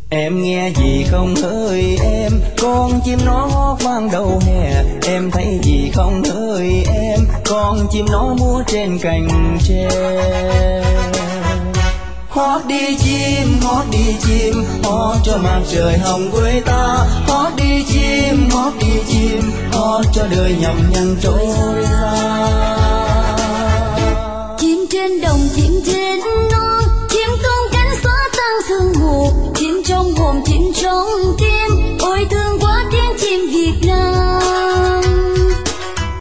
Em nghe gì không hỡi em, con chim nó hót vang đầu hè. Em thấy gì không hỡi em, con chim nó múa trên cành tre. Hót đi chim, hót đi chim, hót cho mặt trời hồng quê ta. Hót đi chim, hót đi chim, hót cho đời nhọc nhằn trôi xa.